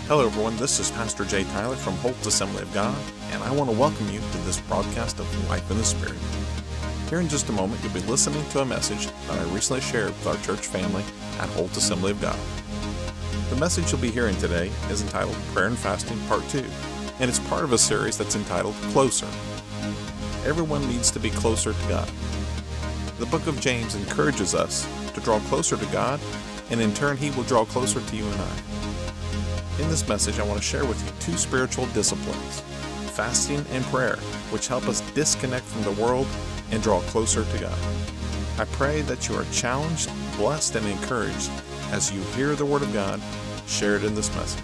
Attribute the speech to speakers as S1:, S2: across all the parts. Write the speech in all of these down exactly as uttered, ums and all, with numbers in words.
S1: Hello everyone, this is Pastor Jay Tyler from Holt Assembly of God, and I want to welcome you to this broadcast of Life in the Spirit. Here in just a moment, you'll be listening to a message that I recently shared with our church family at Holt Assembly of God. The message you'll be hearing today is entitled Prayer and Fasting Part two, and it's part of a series that's entitled Closer. Everyone needs to be closer to God. The book of James encourages us to draw closer to God, and in turn, He will draw closer to you and I. In this message, I want to share with you two spiritual disciplines, fasting and prayer, which help us disconnect from the world and draw closer to God. I pray that you are challenged, blessed, and encouraged as you hear the Word of God shared in this message.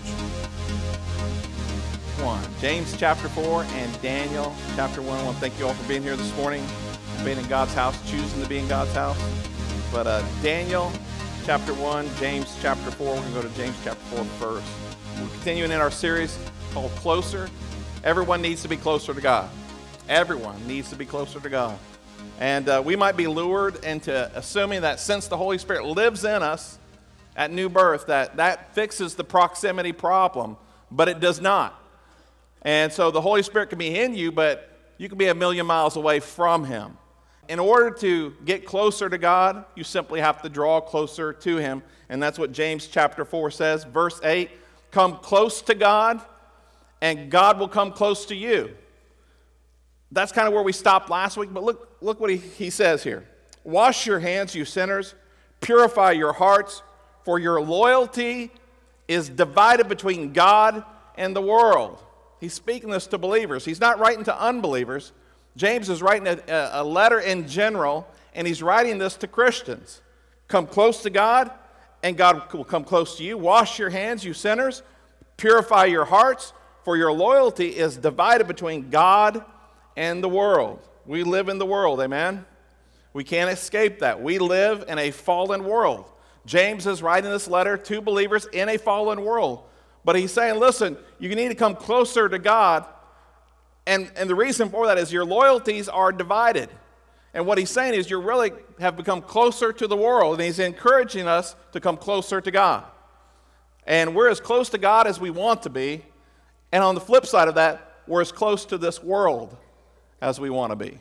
S2: One, James chapter four and Daniel chapter one. I want to thank you all for being here this morning, being in God's house, choosing to be in God's house. But uh, Daniel chapter one, James chapter four. We're going to go to James chapter four first. We're continuing in our series called Closer. Everyone needs to be closer to God. Everyone needs to be closer to God. And uh, we might be lured into assuming that since the Holy Spirit lives in us at new birth, that that fixes the proximity problem, but it does not. And so the Holy Spirit can be in you, but you can be a million miles away from Him. In order to get closer to God, you simply have to draw closer to Him. And that's what James chapter four says, verse eight. Come close to God, and God will come close to you. That's kind of where we stopped last week, but look, look what he, he says here. Wash your hands, you sinners. Purify your hearts, for your loyalty is divided between God and the world. He's speaking this to believers. He's not writing to unbelievers. James is writing a, a letter in general, and he's writing this to Christians. Come close to God, and God will come close to you. Wash your hands, you sinners. Purify your hearts, for your loyalty is divided between God and the world. We live in the world, amen? We can't escape that. We live in a fallen world. James is writing this letter to believers in a fallen world. But he's saying, listen, you need to come closer to God. And, and the reason for that is your loyalties are divided. And what he's saying is you really have become closer to the world, and he's encouraging us to come closer to God. And we're as close to God as we want to be, and on the flip side of that, we're as close to this world as we want to be.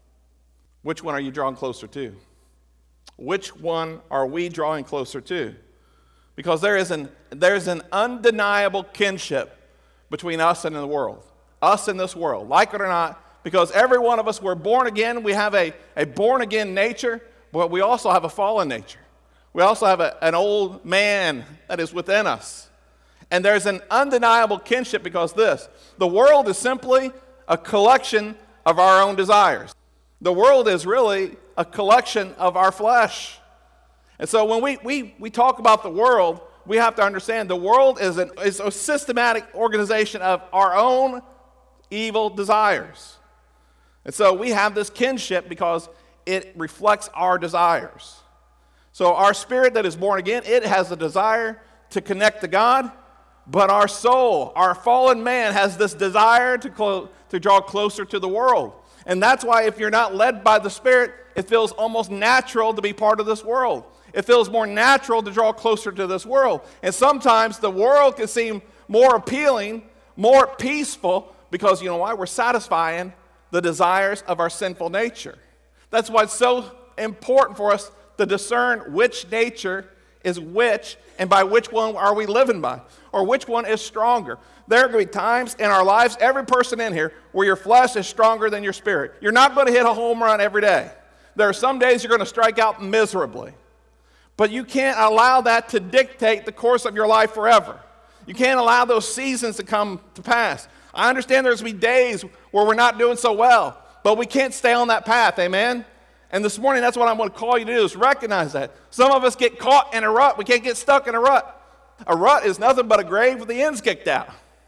S2: Which one are you drawing closer to? Which one are we drawing closer to? Because there is an, there's an undeniable kinship between us and the world, us and this world, like it or not. Because every one of us, we're born again. We have a, a born-again nature, but we also have a fallen nature. We also have a, an old man that is within us. And there's an undeniable kinship because this, the world is simply a collection of our own desires. The world is really a collection of our flesh. And so when we, we, we talk about the world, we have to understand the world is, an, is a systematic organization of our own evil desires. And so we have this kinship because it reflects our desires. So our spirit that is born again, it has a desire to connect to God, but our soul, our fallen man, has this desire to, clo- to draw closer to the world. And that's why if you're not led by the Spirit, it feels almost natural to be part of this world. It feels more natural to draw closer to this world. And sometimes the world can seem more appealing, more peaceful, because you know why? We're satisfying the desires of our sinful nature. That's why it's so important for us to discern which nature is which, and by which one are we living by, or which one is stronger. There are going to be times in our lives, every person in here, where your flesh is stronger than your spirit. You're not going to hit a home run every day. There are some days you're going to strike out miserably. But you can't allow that to dictate the course of your life forever. You can't allow those seasons to come to pass. I understand there's going to be days where we're not doing so well, but we can't stay on that path, amen? And this morning, that's what I'm going to call you to do, is recognize that. Some of us get caught in a rut. We can't get stuck in a rut. A rut is nothing but a grave with the ends kicked out.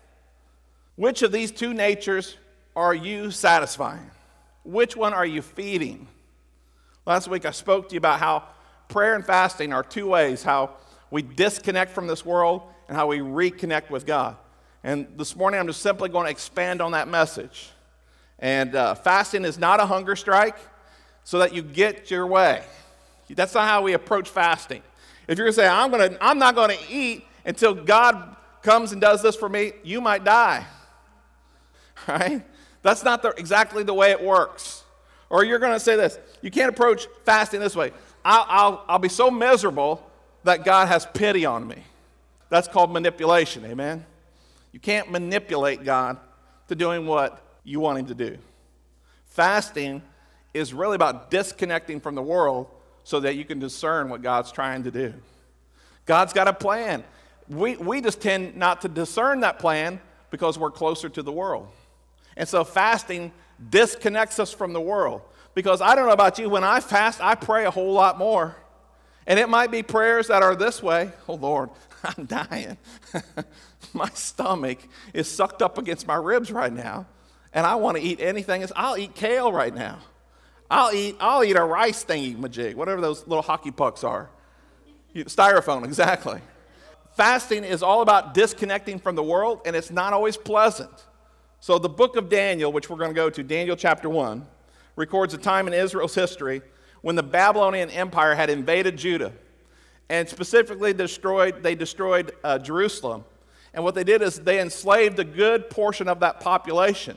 S2: Which of these two natures are you satisfying? Which one are you feeding? Last week, I spoke to you about how prayer and fasting are two ways, how we disconnect from this world and how we reconnect with God. And this morning, I'm just simply going to expand on that message. And uh, fasting is not a hunger strike so that you get your way. That's not how we approach fasting. If you're going to say, I'm, gonna, I'm not going to eat until God comes and does this for me, you might die. Right? That's not the, exactly the way it works. Or you're going to say this, you can't approach fasting this way. I'll, I'll, I'll be so miserable that God has pity on me. That's called manipulation, amen? You can't manipulate God to doing what you want him to do. Fasting is really about disconnecting from the world so that you can discern what God's trying to do. God's got a plan. We, we just tend not to discern that plan because we're closer to the world. And so fasting disconnects us from the world. Because I don't know about you, when I fast, I pray a whole lot more. And it might be prayers that are this way. Oh, Lord, I'm dying. My stomach is sucked up against my ribs right now. And I want to eat anything. I'll eat kale right now. I'll eat I'll eat a rice thingy majig, whatever those little hockey pucks are. Styrofoam, exactly. Fasting is all about disconnecting from the world, and it's not always pleasant. So the book of Daniel, which we're going to go to, Daniel chapter one, records a time in Israel's history when the Babylonian Empire had invaded Judah and specifically destroyed, they destroyed uh, Jerusalem. And what they did is they enslaved a good portion of that population.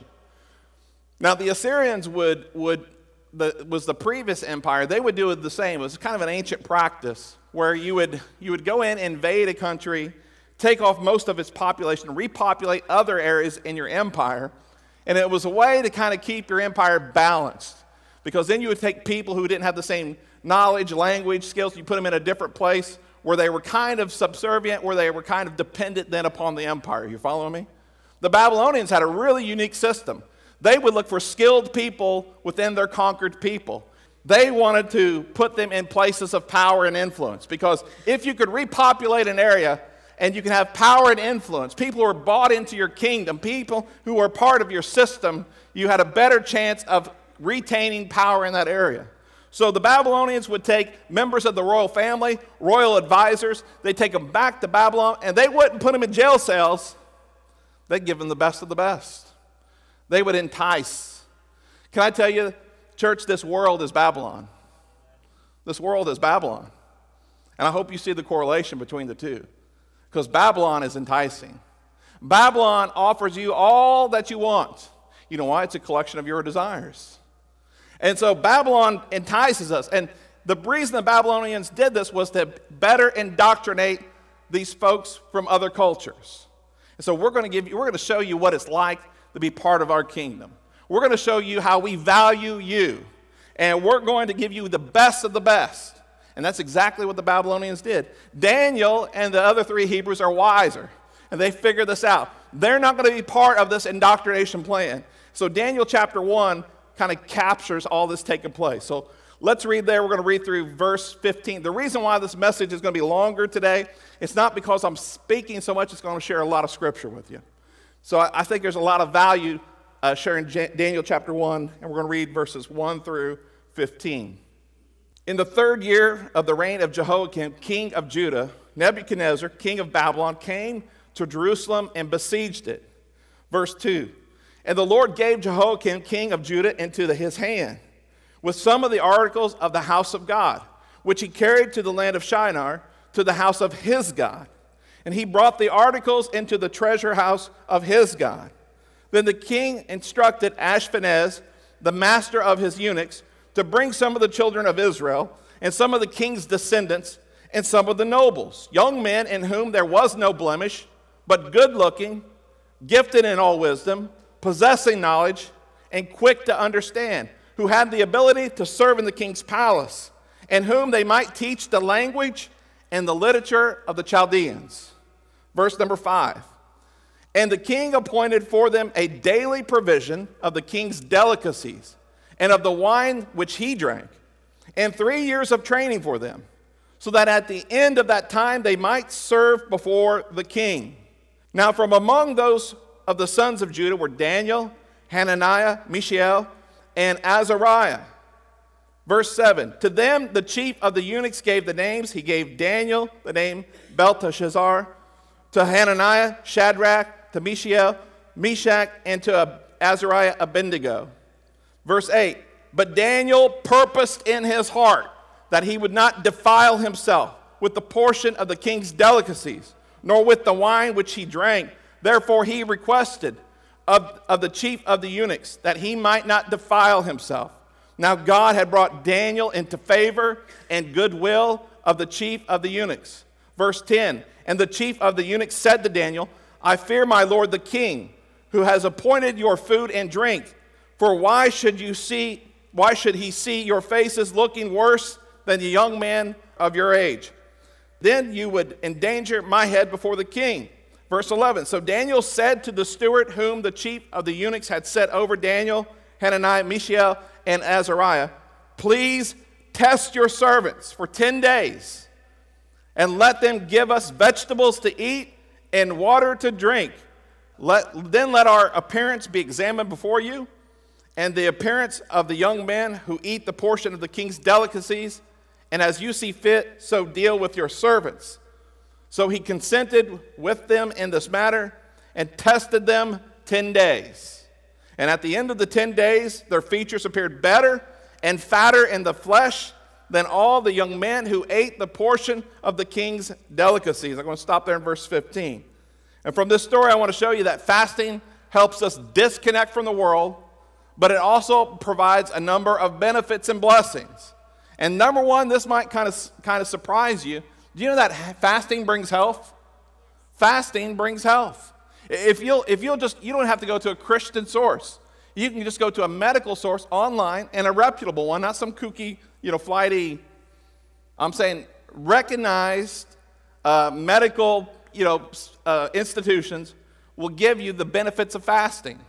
S2: Now the Assyrians would, would the, was the previous empire, they would do it the same. It was kind of an ancient practice where you would, you would go in, invade a country, take off most of its population, repopulate other areas in your empire. And it was a way to kind of keep your empire balanced. Because then you would take people who didn't have the same knowledge, language, skills, you put them in a different place where they were kind of subservient, where they were kind of dependent then upon the empire. You following me? The Babylonians had a really unique system. They would look for skilled people within their conquered people. They wanted to put them in places of power and influence. Because if you could repopulate an area and you can have power and influence, people who are bought into your kingdom, people who are part of your system, you had a better chance of retaining power in that area. So the Babylonians would take members of the royal family, royal advisors, they'd take them back to Babylon, and they wouldn't put them in jail cells. They'd give them the best of the best. They would entice. Can I tell you, church, this world is Babylon. This world is Babylon. And I hope you see the correlation between the two. Because Babylon is enticing. Babylon offers you all that you want. You know why? It's a collection of your desires. And so Babylon entices us. And the reason the Babylonians did this was to better indoctrinate these folks from other cultures. And so we're going to give you, we're going to show you what it's like to be part of our kingdom. We're going to show you how we value you. And we're going to give you the best of the best. And that's exactly what the Babylonians did. Daniel and the other three Hebrews are wiser. And they figured this out. They're not going to be part of this indoctrination plan. So Daniel chapter one kind of captures all this taking place. So let's read there. We're going to read through verse fifteen. The reason why this message is going to be longer today, it's not because I'm speaking so much, it's going to share a lot of scripture with you. So I, I think there's a lot of value uh, sharing J- Daniel chapter one, and we're going to read verses one through fifteen. In the third year of the reign of Jehoiakim, king of Judah, Nebuchadnezzar, king of Babylon, came to Jerusalem and besieged it. Verse two. And the Lord gave Jehoiakim, king of Judah, into the, his hand, with some of the articles of the house of God, which he carried to the land of Shinar, to the house of his God. And he brought the articles into the treasure house of his God. Then the king instructed Ashpenaz, the master of his eunuchs, to bring some of the children of Israel, and some of the king's descendants, and some of the nobles, young men in whom there was no blemish, but good-looking, gifted in all wisdom, possessing knowledge, and quick to understand, who had the ability to serve in the king's palace, and whom they might teach the language and the literature of the Chaldeans. Verse number five. And the king appointed for them a daily provision of the king's delicacies, and of the wine which he drank, and three years of training for them, so that at the end of that time they might serve before the king. Now from among those of the sons of Judah were Daniel, Hananiah, Mishael, and Azariah. Verse seven, to them the chief of the eunuchs gave the names. He gave Daniel the name Belteshazzar, to Hananiah, Shadrach, to Mishael, Meshach, and to Azariah, Abednego. Verse eight, but Daniel purposed in his heart that he would not defile himself with the portion of the king's delicacies, nor with the wine which he drank. Therefore he requested of, of the chief of the eunuchs that he might not defile himself. Now God had brought Daniel into favor and goodwill of the chief of the eunuchs. Verse ten, and the chief of the eunuchs said to Daniel, I fear my lord the king, who has appointed your food and drink. For why should you see, why should he see your faces looking worse than the young man of your age? Then you would endanger my head before the king. Verse eleven, so Daniel said to the steward whom the chief of the eunuchs had set over Daniel, Hananiah, Mishael, and Azariah, please test your servants for ten days, and let them give us vegetables to eat and water to drink. Let, then let our appearance be examined before you, and the appearance of the young men who eat the portion of the king's delicacies, and as you see fit, so deal with your servants. So he consented with them in this matter and tested them ten days. And at the end of the ten days, their features appeared better and fatter in the flesh than all the young men who ate the portion of the king's delicacies. I'm going to stop there in verse fifteen. And from this story, I want to show you that fasting helps us disconnect from the world, but it also provides a number of benefits and blessings. And number one, this might kind of, kind of surprise you. Do you know that fasting brings health? Fasting brings health. If you'll, if you'll just, you don't have to go to a Christian source. You can just go to a medical source online, and a reputable one, not some kooky, you know, flighty, I'm saying recognized uh, medical, you know, uh, institutions will give you the benefits of fasting.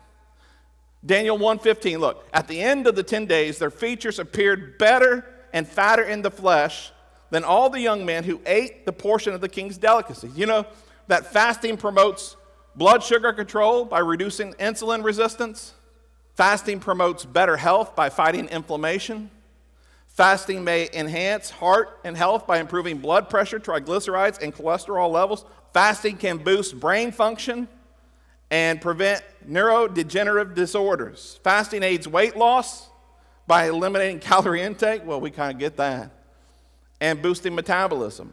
S2: Daniel one fifteen, look, at the end of the ten days, their features appeared better and fatter in the flesh than all the young men who ate the portion of the king's delicacies. You know that fasting promotes blood sugar control by reducing insulin resistance. Fasting promotes better health by fighting inflammation. Fasting may enhance heart and health by improving blood pressure, triglycerides, and cholesterol levels. Fasting can boost brain function and prevent neurodegenerative disorders. Fasting aids weight loss by eliminating calorie intake. Well, we kind of get that. And boosting metabolism.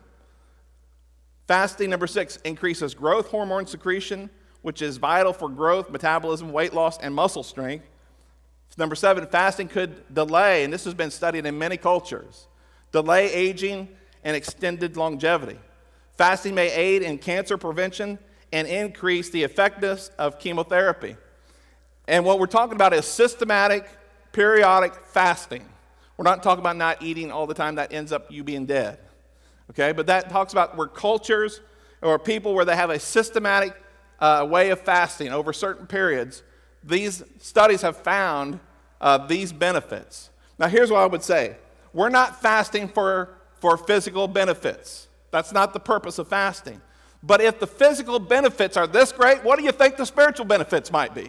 S2: Fasting, number six, increases growth hormone secretion, which is vital for growth, metabolism, weight loss, and muscle strength. Number seven, fasting could delay, and this has been studied in many cultures, delay aging and extended longevity. Fasting may aid in cancer prevention and increase the effectiveness of chemotherapy. And what we're talking about is systematic, periodic fasting. We're not talking about not eating all the time. That ends up you being dead. Okay, but that talks about where cultures or people where they have a systematic uh, way of fasting over certain periods. These studies have found uh, these benefits. Now, here's what I would say. We're not fasting for, for physical benefits. That's not the purpose of fasting. But if the physical benefits are this great, what do you think the spiritual benefits might be?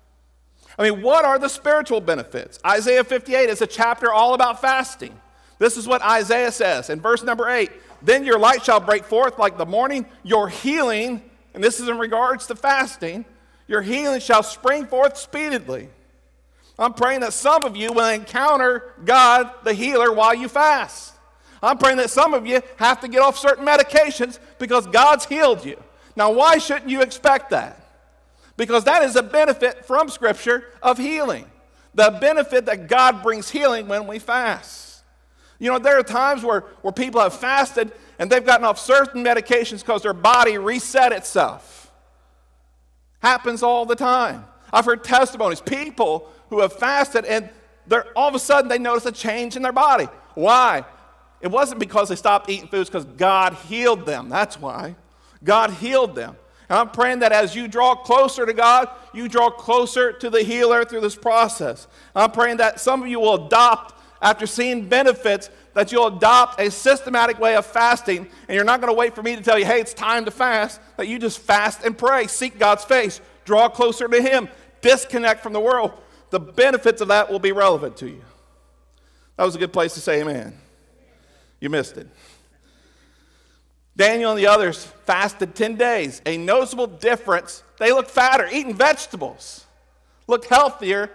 S2: I mean, what are the spiritual benefits? Isaiah fifty-eight is a chapter all about fasting. This is what Isaiah says in verse number eight. Then your light shall break forth like the morning, your healing, and this is in regards to fasting, your healing shall spring forth speedily. I'm praying that some of you will encounter God, the healer, while you fast. I'm praying that some of you have to get off certain medications because God's healed you. Now, why shouldn't you expect that? Because that is a benefit from Scripture of healing. The benefit that God brings healing when we fast. You know, there are times where, where people have fasted and they've gotten off certain medications because their body reset itself. Happens all the time. I've heard testimonies, people who have fasted and they're, all of a sudden they notice a change in their body. Why? It wasn't because they stopped eating foods, because God healed them. That's why. God healed them. And I'm praying that as you draw closer to God, you draw closer to the healer through this process. I'm praying that some of you will adopt, after seeing benefits, that you'll adopt a systematic way of fasting, and you're not going to wait for me to tell you, hey, it's time to fast, that you just fast and pray, seek God's face, draw closer to Him, disconnect from the world. The benefits of that will be relevant to you. That was a good place to say amen. You missed it. Daniel and the others fasted ten days. A noticeable difference. They looked fatter, eating vegetables. Looked healthier.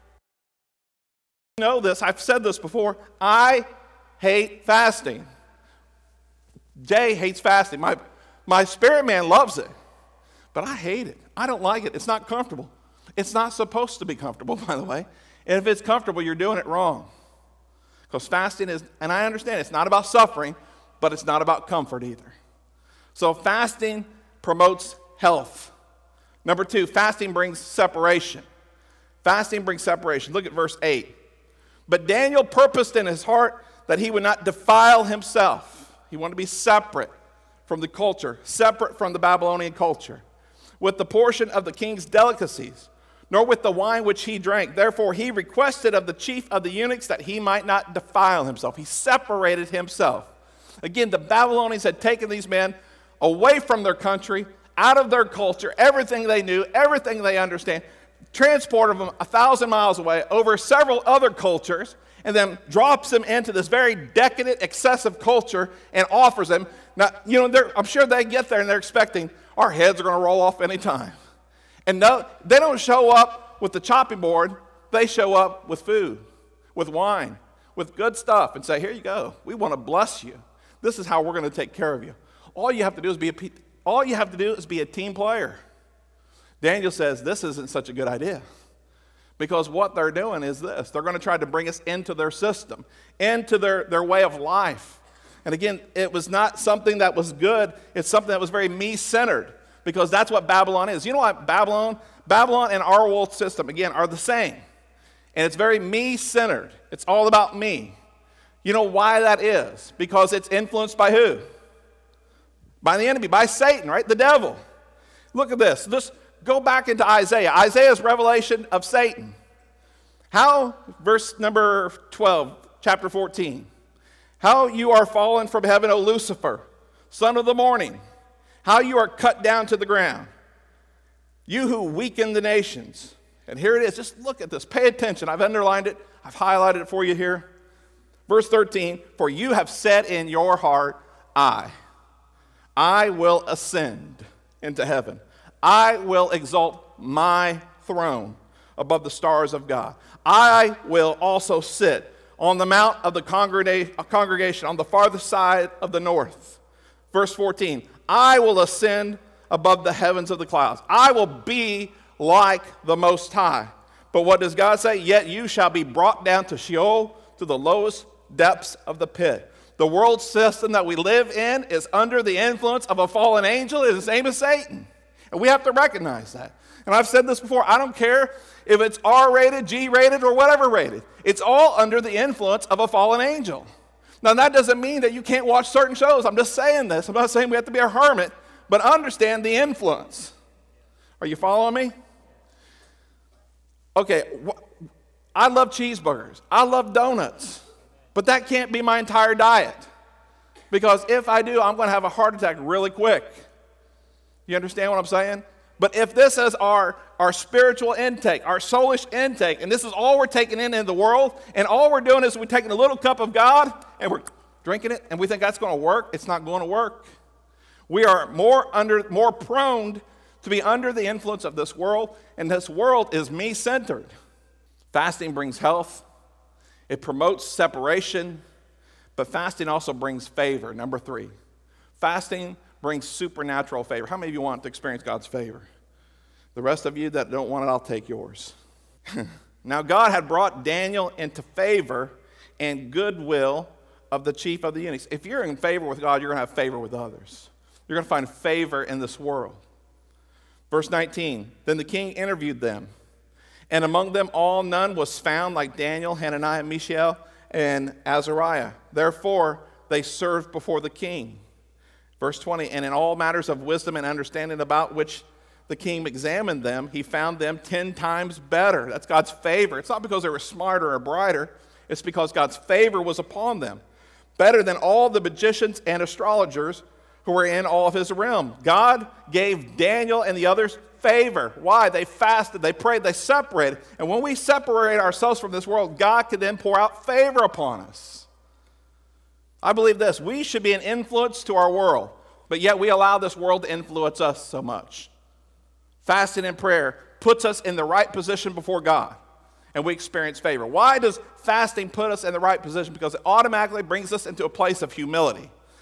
S2: You know this. I've said this before. I hate fasting. Jay hates fasting. My, My spirit man loves it, but I hate it. I don't like it. It's not comfortable. It's not supposed to be comfortable, by the way. And if it's comfortable, you're doing it wrong. Because fasting is, and I understand it's not about suffering, but it's not about comfort either. So fasting promotes health. Number two, fasting brings separation. Fasting brings separation. Look at verse eight. But Daniel purposed in his heart that he would not defile himself. He wanted to be separate from the culture, separate from the Babylonian culture, with the portion of the king's delicacies, nor with the wine which he drank. Therefore he requested of the chief of the eunuchs that he might not defile himself. He separated himself. Again, the Babylonians had taken these men away from their country, out of their culture, everything they knew, everything they understand, transported them a thousand miles away over several other cultures, and then drops them into this very decadent, excessive culture and offers them. Now, you know, I'm sure they get there and they're expecting our heads are going to roll off any time. And no, they don't show up with the chopping board. They show up with food, with wine, with good stuff, and say, here you go. We want to bless you. This is how we're going to take care of you. All you have to do is be a, all you have to do is be a team player. Daniel says this isn't such a good idea. Because what they're doing is this. They're going to try to bring us into their system, into their, their way of life. And again, it was not something that was good. It's something that was very me-centered, because that's what Babylon is. You know what Babylon? Babylon and our world system, again, are the same. And it's very me-centered. It's all about me. You know why that is? Because it's influenced by who? By the enemy, by Satan, right? The devil. Look at this. Just go back into Isaiah. Isaiah's revelation of Satan. How, verse number twelve, chapter fourteen. How you are fallen from heaven, O Lucifer, son of the morning. How you are cut down to the ground. You who weaken the nations. And here it is. Just look at this. Pay attention. I've underlined it. I've highlighted it for you here. Verse thirteen, for you have said in your heart, I, I will ascend into heaven. I will exalt my throne above the stars of God. I will also sit on the mount of the congregation on the farthest side of the north. Verse fourteen, I will ascend above the heavens of the clouds. I will be like the Most High. But what does God say? Yet you shall be brought down to Sheol, to the lowest depths of the pit. The world system that we live in is under the influence of a fallen angel. His name is Satan. And we have to recognize that. And I've said this before, I don't care if it's R-rated, G-rated, or whatever rated. It's all under the influence of a fallen angel. Now, that doesn't mean that you can't watch certain shows. I'm just saying this. I'm not saying we have to be a hermit, but understand the influence. Are you following me? Okay, I love cheeseburgers. I love donuts. But that can't be my entire diet. Because if I do, I'm going to have a heart attack really quick. You understand what I'm saying? But if this is our, our spiritual intake, our soulish intake, and this is all we're taking in in the world, and all we're doing is we're taking a little cup of God, and we're drinking it, and we think that's going to work, it's not going to work. We are more under, more prone to be under the influence of this world, and this world is me-centered. Fasting brings health. It promotes separation, but fasting also brings favor. Number three, fasting brings supernatural favor. How many of you want to experience God's favor? The rest of you that don't want it, I'll take yours. Now, God had brought Daniel into favor and goodwill of the chief of the eunuchs. If you're in favor with God, you're going to have favor with others. You're going to find favor in this world. Verse nineteen, then the king interviewed them, and among them all none was found like Daniel, Hananiah, Mishael, and Azariah. Therefore, they served before the king. Verse twenty, and in all matters of wisdom and understanding about which the king examined them, he found them ten times better. That's God's favor. It's not because they were smarter or brighter. It's because God's favor was upon them. Better than all the magicians and astrologers who were in all of his realm. God gave Daniel and the others favor. Why? They fasted, they prayed, they separated. And when we separate ourselves from this world, God can then pour out favor upon us. I believe this. We should be an influence to our world, but yet we allow this world to influence us so much. Fasting and prayer puts us in the right position before God, and we experience favor. Why does fasting put us in the right position? Because it automatically brings us into a place of humility.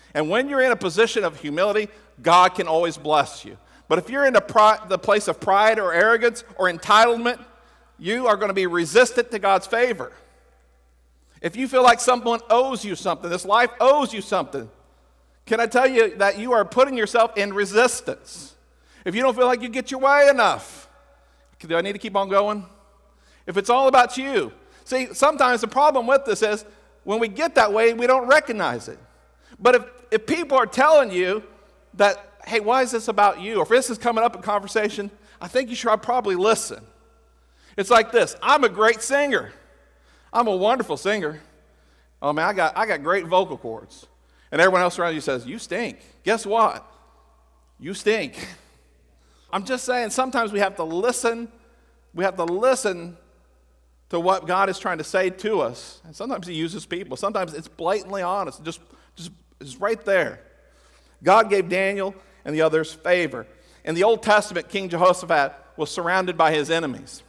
S2: And when you're in a position of humility, God can always bless you. But if you're in the, pri- the place of pride or arrogance or entitlement, you are going to be resistant to God's favor. If you feel like someone owes you something, this life owes you something, can I tell you that you are putting yourself in resistance? If you don't feel like you get your way enough, do I need to keep on going? If it's all about you. See, sometimes the problem with this is when we get that way, we don't recognize it. But if, if people are telling you that, hey, why is this about you? Or if this is coming up in conversation, I think you should probably listen. It's like this. I'm a great singer. I'm a wonderful singer. Oh, man, I got, I got great vocal cords. And everyone else around you says, you stink. Guess what? You stink. I'm just saying sometimes we have to listen. We have to listen to what God is trying to say to us. And sometimes he uses people. Sometimes it's blatantly honest. Just, just it's right there. God gave Daniel and the others favor. In the Old Testament, King Jehoshaphat was surrounded by his enemies.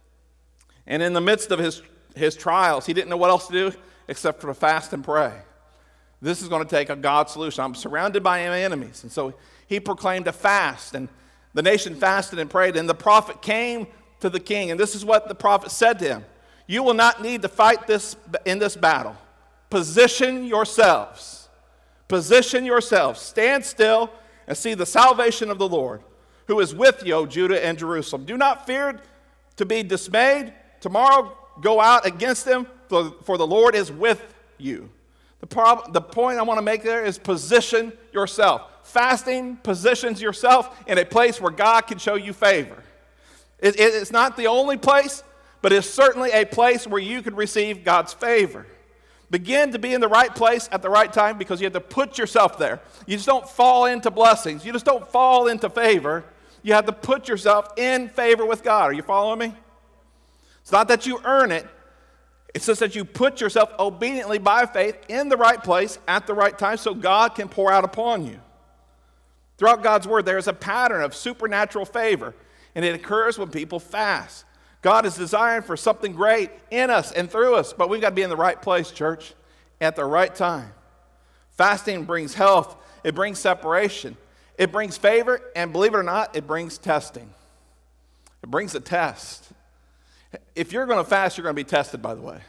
S2: And in the midst of his, his trials, he didn't know what else to do except for to fast and pray. This is going to take a God solution. I'm surrounded by my enemies. And so he proclaimed a fast, and the nation fasted and prayed, and the prophet came to the king, and this is what the prophet said to him. You will not need to fight this in this battle. Position yourselves. Position yourselves. Stand still and see the salvation of the Lord, who is with you, O Judah and Jerusalem. Do not fear to be dismayed. Tomorrow go out against them, for the Lord is with you. The, prob- the point I want to make there is position yourself. Fasting positions yourself in a place where God can show you favor. It, it, it's not the only place, but it's certainly a place where you can receive God's favor. Begin to be in the right place at the right time because you have to put yourself there. You just don't fall into blessings. You just don't fall into favor. You have to put yourself in favor with God. Are you following me? It's not that you earn it. It's just that you put yourself obediently by faith in the right place at the right time so God can pour out upon you. Throughout God's word, there is a pattern of supernatural favor, and it occurs when people fast. God is desiring for something great in us and through us, but we've got to be in the right place, church, at the right time. Fasting brings health. It brings separation. It brings favor, and believe it or not, it brings testing. It brings a test. If you're going to fast, you're going to be tested, by the way.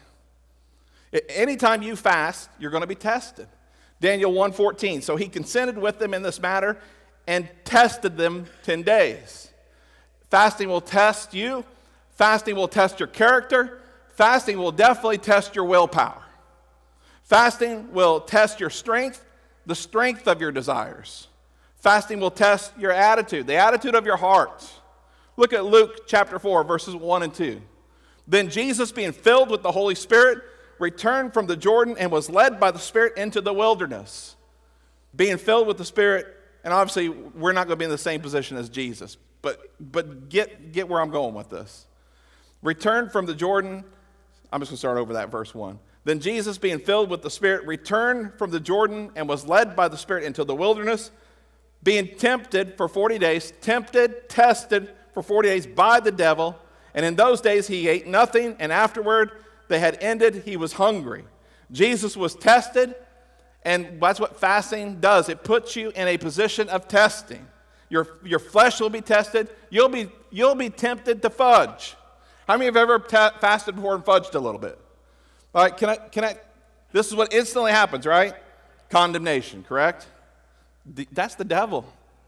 S2: Anytime you fast, you're going to be tested. Daniel one fourteen, so he consented with them in this matter and tested them ten days. Fasting will test you. Fasting will test your character. Fasting will definitely test your willpower. Fasting will test your strength, the strength of your desires. Fasting will test your attitude, the attitude of your heart. Look at Luke chapter four, verses one and two. Then Jesus, being filled with the Holy Spirit, returned from the Jordan and was led by the Spirit into the wilderness. Being filled with the Spirit, and obviously we're not going to be in the same position as Jesus, but, but get, get where I'm going with this. Returned from the Jordan, I'm just going to start over that verse one. Then Jesus, being filled with the Spirit, returned from the Jordan and was led by the Spirit into the wilderness, being tempted for forty days, tempted, tested for forty days by the devil. And in those days he ate nothing, and afterward they had ended, he was hungry. Jesus was tested, and that's what fasting does. It puts you in a position of testing. Your, your flesh will be tested. You'll be, you'll be tempted to fudge. How many have ever ta- fasted before and fudged a little bit? All right, can I, can I, this is what instantly happens, right? Condemnation, correct? The, that's the devil.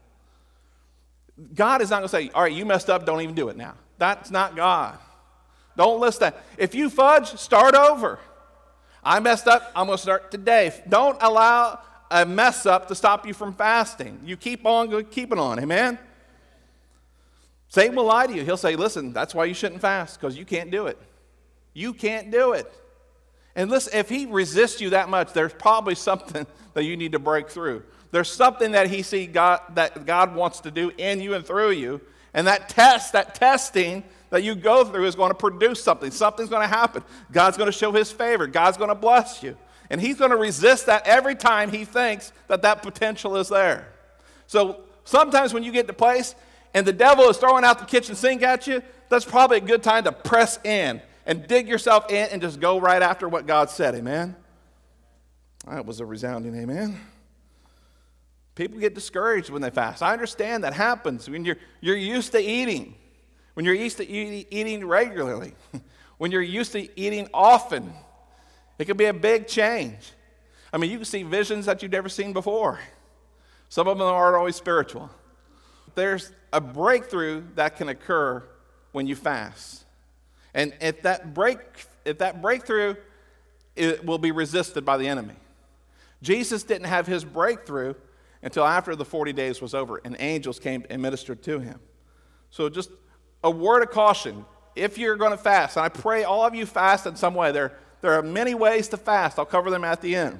S2: God is not going to say, all right, you messed up, don't even do it now. That's not God. Don't listen to that. If you fudge, start over. I messed up, I'm going to start today. Don't allow a mess up to stop you from fasting. You keep on keeping on, amen? Satan will lie to you. He'll say, listen, that's why you shouldn't fast, because you can't do it. You can't do it. And listen, if he resists you that much, there's probably something that you need to break through. There's something that he see God, that God wants to do in you and through you. And that test, that testing that you go through is going to produce something. Something's going to happen. God's going to show his favor. God's going to bless you. And he's going to resist that every time he thinks that that potential is there. So sometimes when you get to a place and the devil is throwing out the kitchen sink at you, that's probably a good time to press in and dig yourself in and just go right after what God said. Amen? That was a resounding amen. People get discouraged when they fast. I understand that happens when you're, you're used to eating, when you're used to eat, eating regularly, when you're used to eating often. It can be a big change. I mean, you can see visions that you've never seen before. Some of them aren't always spiritual. There's a breakthrough that can occur when you fast. And if that break, if that breakthrough, it will be resisted by the enemy. Jesus didn't have his breakthrough until after the forty days was over and angels came and ministered to him. So just a word of caution. If you're going to fast, and I pray all of you fast in some way. There, there are many ways to fast. I'll cover them at the end.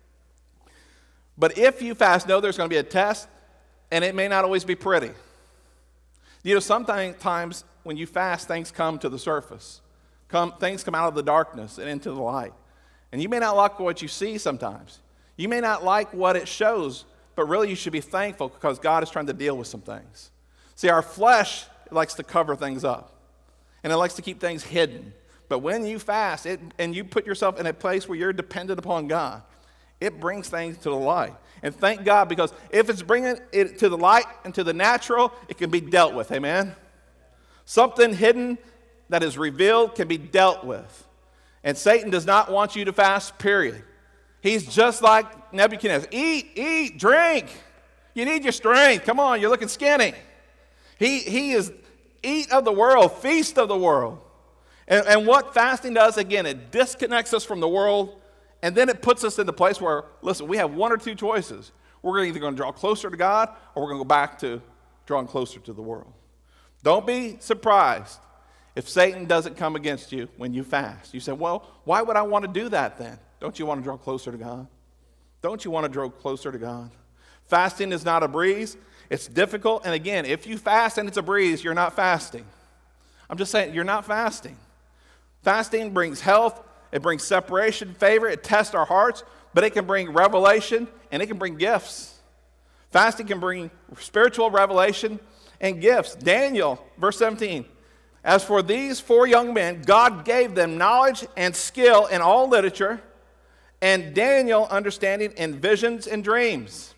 S2: But if you fast, know there's going to be a test, and it may not always be pretty. You know, sometimes when you fast, things come to the surface. Come, things come out of the darkness and into the light. And you may not like what you see sometimes. You may not like what it shows, but really you should be thankful because God is trying to deal with some things. See, our flesh likes to cover things up, and it likes to keep things hidden. But when you fast it, and you put yourself in a place where you're dependent upon God, it brings things to the light. And thank God, because if it's bringing it to the light and to the natural, it can be dealt with. Amen? Something hidden that is revealed can be dealt with. And Satan does not want you to fast, period. He's just like Nebuchadnezzar. Eat, eat, drink. You need your strength. Come on, you're looking skinny. He, he is eat of the world, feast of the world. And, and what fasting does, again, it disconnects us from the world. And then it puts us in the place where, listen, we have one or two choices. We're either going to draw closer to God or we're going to go back to drawing closer to the world. Don't be surprised if Satan doesn't come against you when you fast. You say, well, why would I want to do that then? Don't you want to draw closer to God? Don't you want to draw closer to God? Fasting is not a breeze. It's difficult. And again, if you fast and it's a breeze, you're not fasting. I'm just saying, you're not fasting. Fasting brings health. It brings separation, favor. It tests our hearts, but it can bring revelation and it can bring gifts. Fasting can bring spiritual revelation and gifts. Daniel, verse seventeen, as for these four young men, God gave them knowledge and skill in all literature, and Daniel understanding in visions and dreams.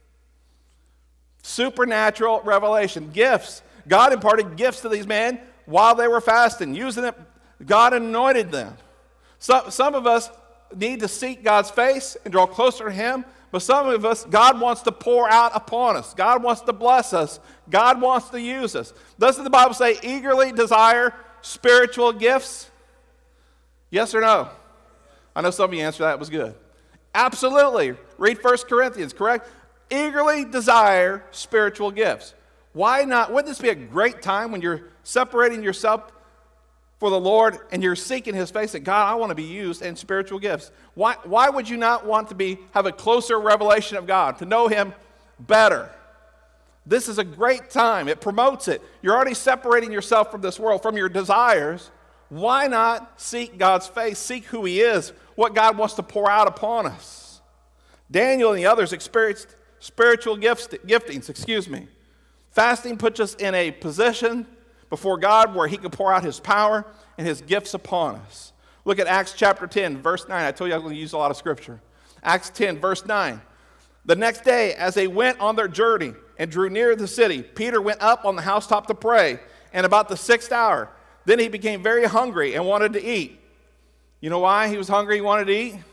S2: Supernatural revelation, gifts. God imparted gifts to these men while they were fasting, using it. God anointed them. So, some of us need to seek God's face and draw closer to Him, but some of us, God wants to pour out upon us. God wants to bless us. God wants to use us. Doesn't the Bible say eagerly desire spiritual gifts? Yes or no? I know some of you answered that. It was good. Absolutely. Read First Corinthians, correct? Eagerly desire spiritual gifts. Why not? Wouldn't this be a great time when you're separating yourself for the Lord and you're seeking His face and God, I want to be used in spiritual gifts? Why, why would you not want to be have a closer revelation of God, to know Him better? This is a great time. It promotes it. You're already separating yourself from this world, from your desires. Why not seek God's face, seek who He is, what God wants to pour out upon us? Daniel and the others experienced spiritual gifts, giftings, excuse me. Fasting puts us in a position before God where He can pour out His power and His gifts upon us. Look at Acts chapter ten, verse nine. I told you I was going to use a lot of scripture. Acts ten, verse nine. The next day, as they went on their journey and drew near the city, Peter went up on the housetop to pray, and about the sixth hour, then he became very hungry and wanted to eat. You know why he was hungry, he wanted to eat?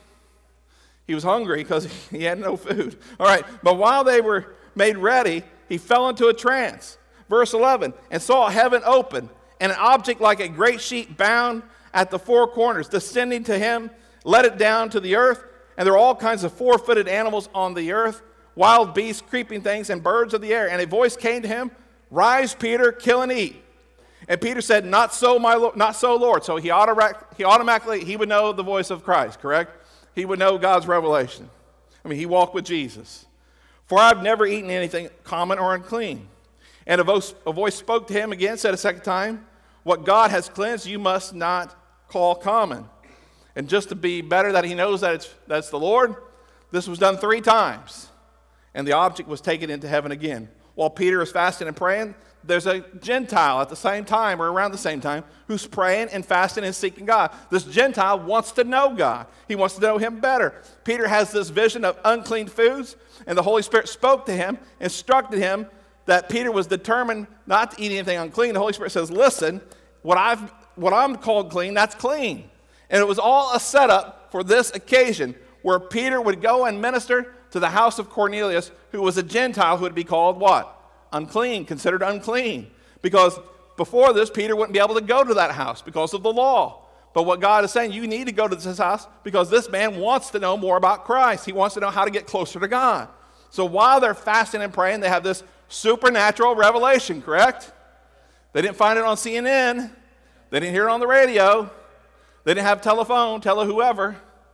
S2: He was hungry because he had no food. All right, but while they were made ready, he fell into a trance. Verse eleven, and saw heaven open, and an object like a great sheet bound at the four corners, descending to him, let it down to the earth, and there were all kinds of four-footed animals on the earth, wild beasts, creeping things, and birds of the air. And a voice came to him, rise, Peter, kill and eat. And Peter said, not so, my Lord, not so, Lord. So he, automatic, he automatically, he would know the voice of Christ, correct? He would know God's revelation. I mean, he walked with Jesus. For I've never eaten anything common or unclean. And a voice, a voice spoke to him again, said a second time, what God has cleansed, you must not call common. And just to be better that he knows that it's that's the Lord, this was done three times. And the object was taken into heaven again. while Peter is fasting and praying, there's a Gentile at the same time or around the same time who's praying and fasting and seeking God. This Gentile wants to know God. He wants to know him better. Peter has this vision of unclean foods, and the Holy Spirit spoke to him, instructed him that Peter was determined not to eat anything unclean. The Holy Spirit says, listen, what, I've, what I'm called clean, that's clean. And it was all a setup for this occasion where Peter would go and minister to the house of Cornelius, who was a Gentile who would be called what? Unclean, considered unclean. Because before this, Peter wouldn't be able to go to that house because of the law. But what God is saying, you need to go to this house because this man wants to know more about Christ. He wants to know how to get closer to God. So while they're fasting and praying, they have this supernatural revelation, correct? They didn't find it on C N N. They didn't hear it on the radio. They didn't have telephone, tele whoever.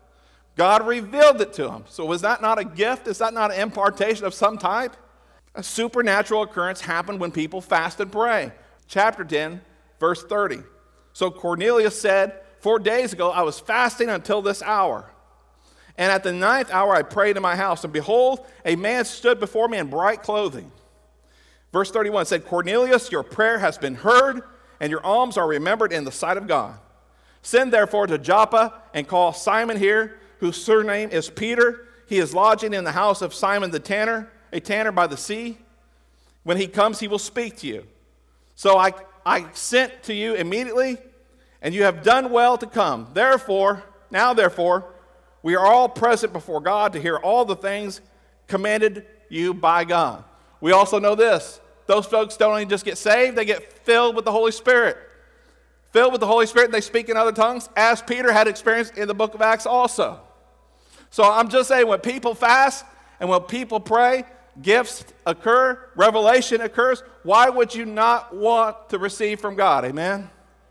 S2: God revealed it to them. So was that not a gift? Is that not an impartation of some type? A supernatural occurrence happened when people fast and pray. Chapter ten, verse thirty. So Cornelius said, four days ago I was fasting until this hour. And at the ninth hour I prayed in my house, and behold, a man stood before me in bright clothing. Verse thirty-one said, Cornelius, your prayer has been heard, and your alms are remembered in the sight of God. Send therefore to Joppa and call Simon here, whose surname is Peter. He is lodging in the house of Simon the tanner, a tanner by the sea. When he comes, he will speak to you. So I, I sent to you immediately, and you have done well to come. Therefore, now therefore, we are all present before God to hear all the things commanded you by God. We also know this. Those folks don't only just get saved, they get filled with the Holy Spirit. Filled with the Holy Spirit, and they speak in other tongues, as Peter had experienced in the book of Acts also. So I'm just saying, when people fast and when people pray, gifts occur, revelation occurs. Why would you not want to receive from God? Amen?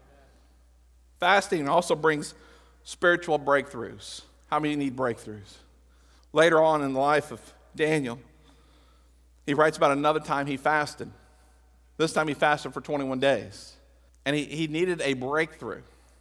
S2: Fasting also brings spiritual breakthroughs. How many need breakthroughs? Later on in the life of Daniel, he writes about another time he fasted. This time he fasted for twenty-one days. And he, he needed a breakthrough.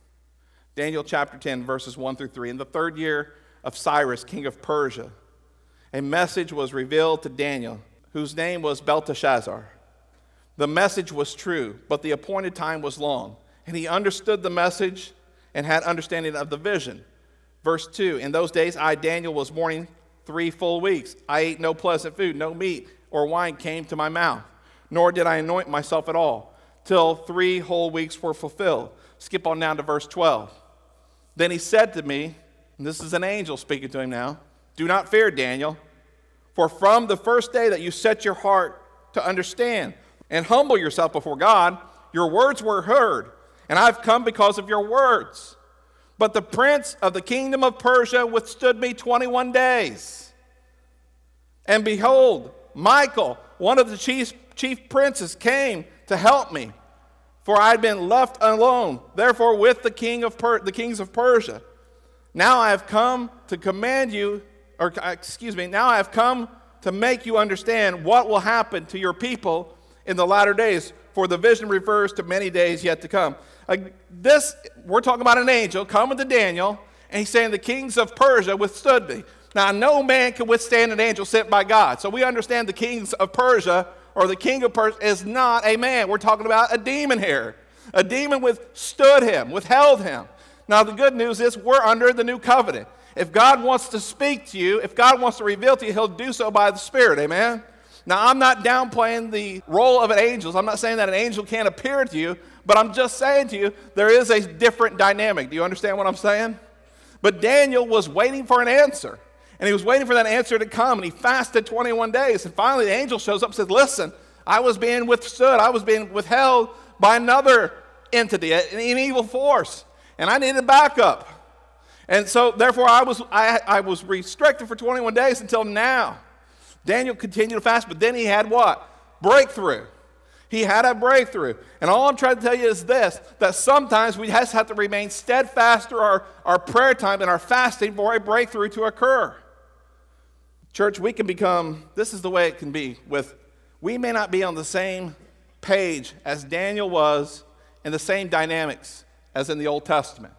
S2: Daniel chapter ten, verses one through three. In the third year of Cyrus, king of Persia, a message was revealed to Daniel, whose name was Belteshazzar. The message was true, but the appointed time was long. And he understood the message and had understanding of the vision. Verse two, in those days I, Daniel, was mourning three full weeks. I ate no pleasant food, no meat or wine came to my mouth, nor did I anoint myself at all, till three whole weeks were fulfilled. Skip on down to verse twelve. Then he said to me, and this is an angel speaking to him now, do not fear, Daniel, for from the first day that you set your heart to understand and humble yourself before God, your words were heard, and I've come because of your words. But the prince of the kingdom of Persia withstood me twenty-one days. And behold, Michael, one of the chief, chief princes, came to help me, for I had been left alone, therefore with the king of per- the kings of Persia. Now I have come to command you, or excuse me, now I have come to make you understand what will happen to your people in the latter days, for the vision refers to many days yet to come. Uh, this, we're talking about an angel coming to Daniel, and he's saying the kings of Persia withstood me. Now, no man can withstand an angel sent by God. So we understand the kings of Persia, or the king of Persia, is not a man. We're talking about a demon here. A demon withstood him, withheld him. Now, the good news is we're under the new covenant. If God wants to speak to you, if God wants to reveal to you, he'll do so by the Spirit, amen? Now, I'm not downplaying the role of an angel. I'm not saying that an angel can't appear to you, but I'm just saying to you, there is a different dynamic. Do you understand what I'm saying? But Daniel was waiting for an answer, and he was waiting for that answer to come, and he fasted twenty-one days, and finally the angel shows up and says, listen, I was being withstood, I was being withheld by another entity, an evil force, and I needed backup. And so, therefore, I was, I, I was restricted for twenty-one days until now. Daniel continued to fast, but then he had what? Breakthrough. He had a breakthrough. And all I'm trying to tell you is this, that sometimes we just have to remain steadfast through our, our prayer time and our fasting for a breakthrough to occur. Church, we can become, this is the way it can be with, we may not be on the same page as Daniel was in the same dynamics as in the Old Testament.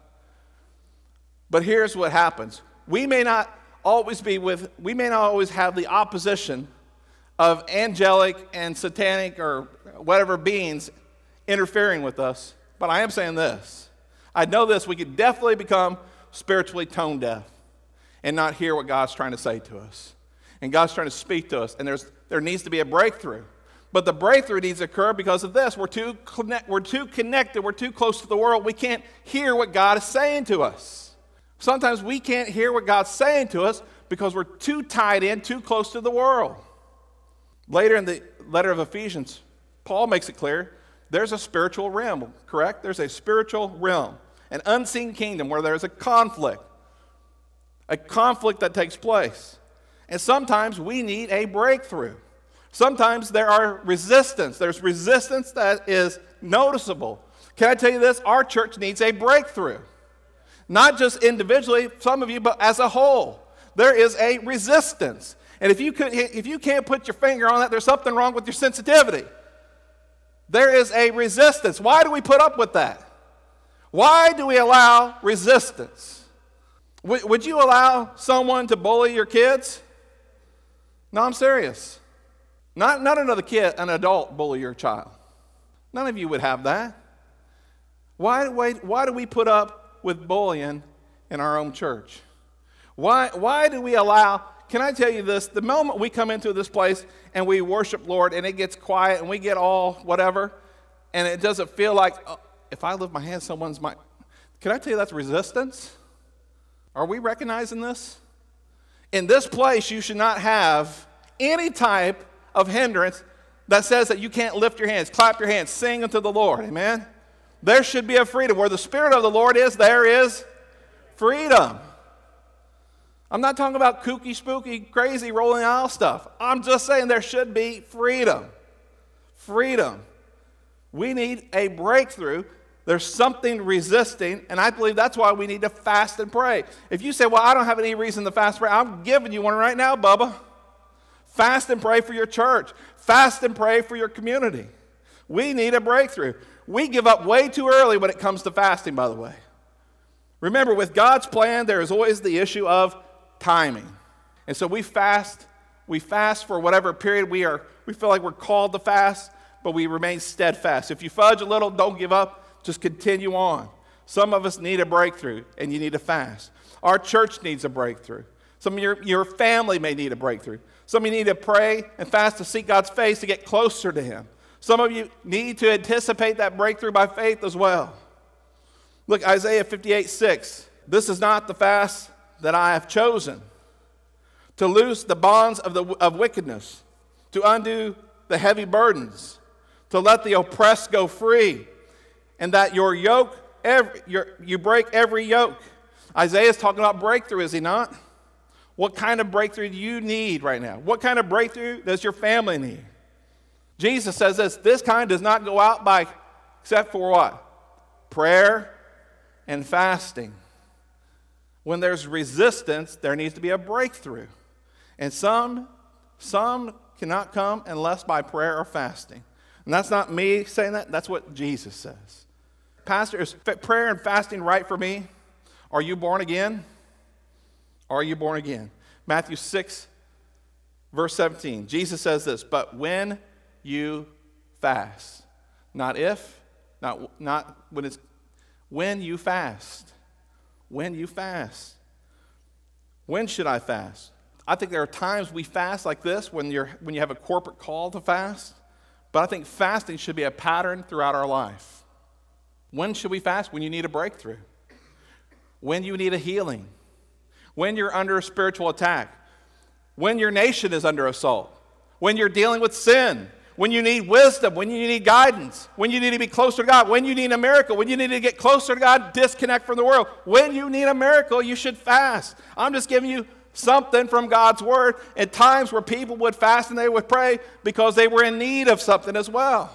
S2: But here's what happens. We may not always be with, we may not always have the opposition of angelic and satanic or whatever beings interfering with us. But I am saying this. I know this. We could definitely become spiritually tone deaf and not hear what God's trying to say to us. And God's trying to speak to us. And there's there needs to be a breakthrough. But the breakthrough needs to occur because of this. We're too, connect, we're too connected. We're too close to the world. We can't hear what God is saying to us. Sometimes we can't hear what God's saying to us because we're too tied in, too close to the world. Later in the letter of Ephesians, Paul makes it clear there's a spiritual realm, correct? There's a spiritual realm, an unseen kingdom where there's a conflict, a conflict that takes place. And sometimes we need a breakthrough. Sometimes there are resistance. There's resistance that is noticeable. Can I tell you this? Our church needs a breakthrough. Not just individually, some of you, but as a whole. There is a resistance. And if you could, if you can't put your finger on that, there's something wrong with your sensitivity. There is a resistance. Why do we put up with that? Why do we allow resistance? W- would you allow someone to bully your kids? No, I'm serious. Not, not another kid, an adult bully your child. None of you would have that. Why, why, why do we put up with bullying in our own church? Why, why do we allow, can I tell you this, the moment we come into this place and we worship Lord and it gets quiet and we get all whatever, and it doesn't feel like, oh, if I lift my hand, someone's might, can I tell you that's resistance? Are we recognizing this? In this place, you should not have any type of hindrance that says that you can't lift your hands, clap your hands, sing unto the Lord, amen? There should be a freedom. Where the Spirit of the Lord is, there is freedom. I'm not talking about kooky, spooky, crazy, rolling aisle stuff. I'm just saying there should be freedom. Freedom. We need a breakthrough. There's something resisting, and I believe that's why we need to fast and pray. If you say, well, I don't have any reason to fast and pray, I'm giving you one right now, Bubba. Fast and pray for your church. Fast and pray for your community. We need a breakthrough. We give up way too early when it comes to fasting, by the way. Remember, with God's plan, there is always the issue of timing. And so we fast, we fast for whatever period we are, we feel like we're called to fast, but we remain steadfast. If you fudge a little, don't give up, just continue on. Some of us need a breakthrough, and you need to fast. Our church needs a breakthrough. Some of your, your family may need a breakthrough. Some of you need to pray and fast to seek God's face to get closer to Him. Some of you need to anticipate that breakthrough by faith as well. Look, Isaiah fifty-eight six. This is not the fast that I have chosen, to loose the bonds of, the, of wickedness, to undo the heavy burdens, to let the oppressed go free, and that your yoke, every, your, you break every yoke. Isaiah is talking about breakthrough, is he not? What kind of breakthrough do you need right now? What kind of breakthrough does your family need? Jesus says this, this kind does not go out by, except for what? Prayer and fasting. When there's resistance, there needs to be a breakthrough. And some, some cannot come unless by prayer or fasting. And that's not me saying that, that's what Jesus says. Pastor, is prayer and fasting right for me? Are you born again? Are you born again? Matthew six, verse seventeen. Jesus says this, but when you fast, not if, not, not when it's, when you fast. When you fast. When should I fast? I think there are times we fast like this when you're when you have a corporate call to fast, but I think fasting should be a pattern throughout our life. When should we fast? When you need a breakthrough. When you need a healing. When you're under a spiritual attack. When your nation is under assault. When you're dealing with sin. When you need wisdom. When you need guidance. When you need to be closer to God. When you need a miracle. When you need to get closer to God, disconnect from the world. When you need a miracle, you should fast. I'm just giving you something from God's word at times where people would fast and they would pray because they were in need of something as well.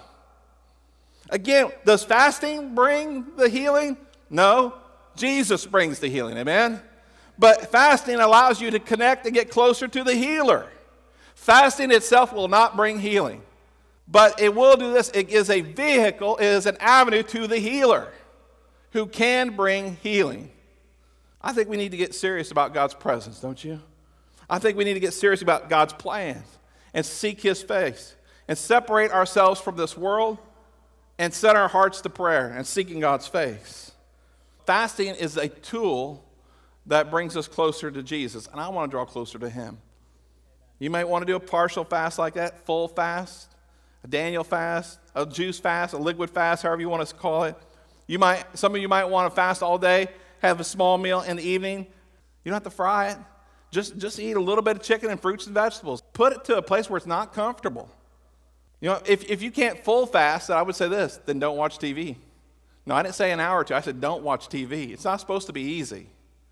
S2: Again, does fasting bring the healing? No. Jesus brings the healing, amen? But fasting allows you to connect and get closer to the healer. Fasting itself will not bring healing. But it will do this. It is a vehicle, it is an avenue to the healer who can bring healing. I think we need to get serious about God's presence, don't you? I think we need to get serious about God's plans. and seek his face and separate ourselves from this world and set our hearts to prayer and seeking God's face. Fasting is a tool that brings us closer to Jesus, and I want to draw closer to him. You might want to do a partial fast like that, full fast, a Daniel fast, a juice fast, a liquid fast, however you want to call it. You might, some of you might want to fast all day, have a small meal in the evening. You don't have to fry it. Just, just eat a little bit of chicken and fruits and vegetables. Put it to a place where it's not comfortable. You know, if, if you can't full fast, I would say this, then don't watch T V. No, I didn't say an hour or two. I said don't watch T V. It's not supposed to be easy.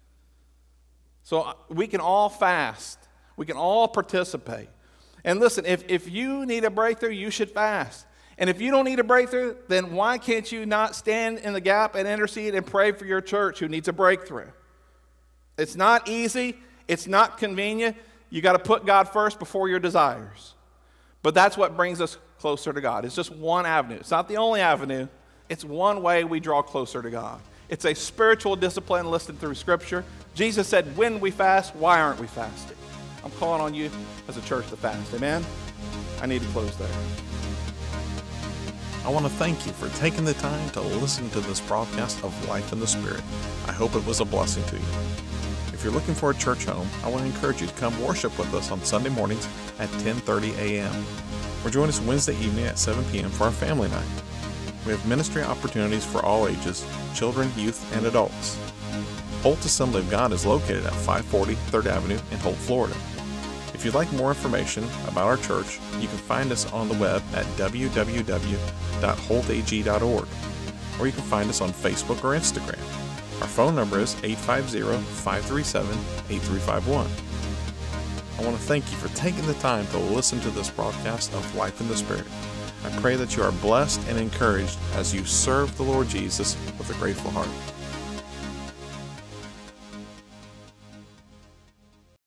S2: So we can all fast. We can all participate. And listen, if, if you need a breakthrough, you should fast. And if you don't need a breakthrough, then why can't you not stand in the gap and intercede and pray for your church who needs a breakthrough? It's not easy. It's not convenient. You got to put God first before your desires. But that's what brings us closer to God. It's just one avenue. It's not the only avenue. It's one way we draw closer to God. It's a spiritual discipline listed through Scripture. Jesus said, when we fast, why aren't we fasting? I'm calling on you as a church to fast. Amen? I need to close there.
S1: I want to thank you for taking the time to listen to this broadcast of Life in the Spirit. I hope it was a blessing to you. If you're looking for a church home, I want to encourage you to come worship with us on Sunday mornings at ten thirty a.m. or join us Wednesday evening at seven p.m. for our family night. We have ministry opportunities for all ages, children, youth, and adults. Holt Assembly of God is located at five forty third Avenue in Holt, Florida. If you'd like more information about our church, you can find us on the web at w w w dot holt a g dot org, or you can find us on Facebook or Instagram. Our phone number is eight five zero, five three seven, eight three five one. I want to thank you for taking the time to listen to this broadcast of Life in the Spirit. I pray that you are blessed and encouraged as you serve the Lord Jesus with a grateful heart.